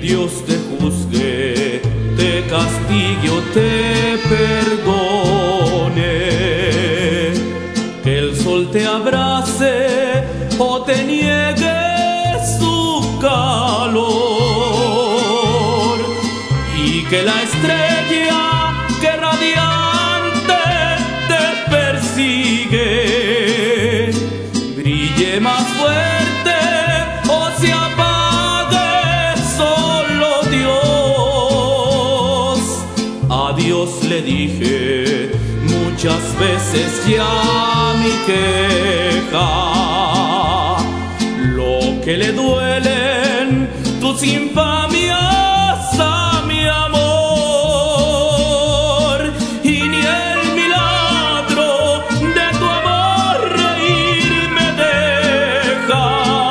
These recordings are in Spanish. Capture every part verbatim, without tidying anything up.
Dios te juzgue, te castigue o te perdone, que el sol te abrace o te niegue su calor, y que la estrella que radiante te persigue brille más fuerte o se apague solo Dios. A Dios le dije muchas veces ya mi queja, lo que le duelen tus infamias a mi amor, y ni el milagro de tu amor reír me deja.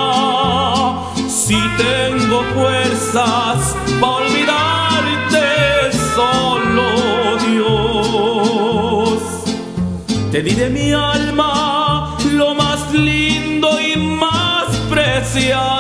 Si tengo fuerzas para olvidarte, solo Dios. Te di de mi alma lo más lindo y más preciado,